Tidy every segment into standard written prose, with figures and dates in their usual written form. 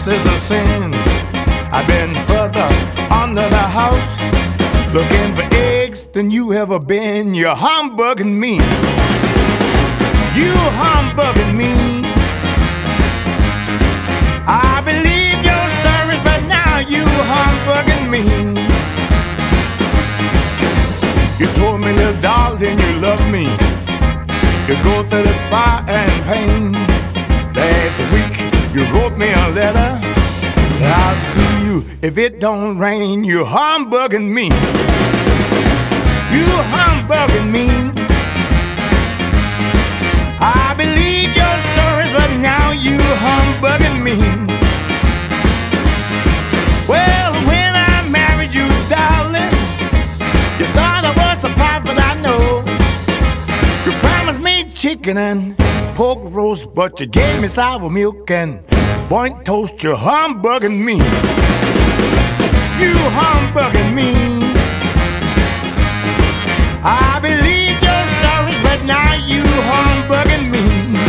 this is a sin. I've been further under the house looking for eggs than you ever been. You're humbugging me. You humbugging me. I believe your stories, but now you humbugging me. You told me, little darling, you love me. You go through the fire and pain. Last week you wrote me a letter. I'll see you if it don't rain. You humbugging me. You humbugging me. I believe your stories, but now you humbugging me. Well, when I married you, darling, you thought I was a prophet, I know. You promised me chicken and pork roast, but you gave me sour milk and point toast. You're humbugging me. You humbugging me. I believe your stories, but now you humbugging me.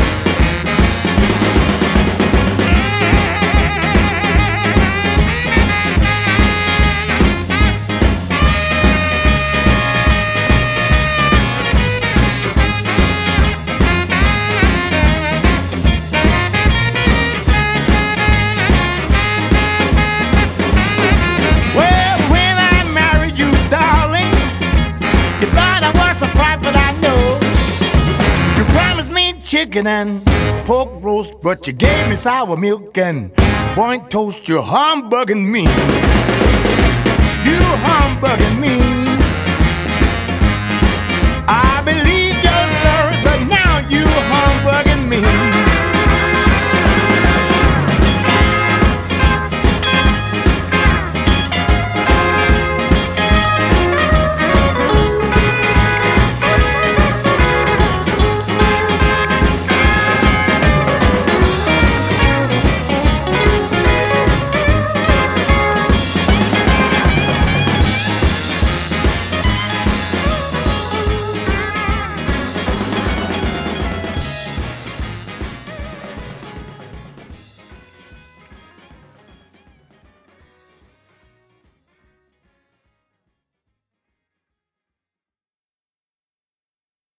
Chicken and pork roast, but you gave me sour milk and point toast. You're humbugging me. You humbugging me.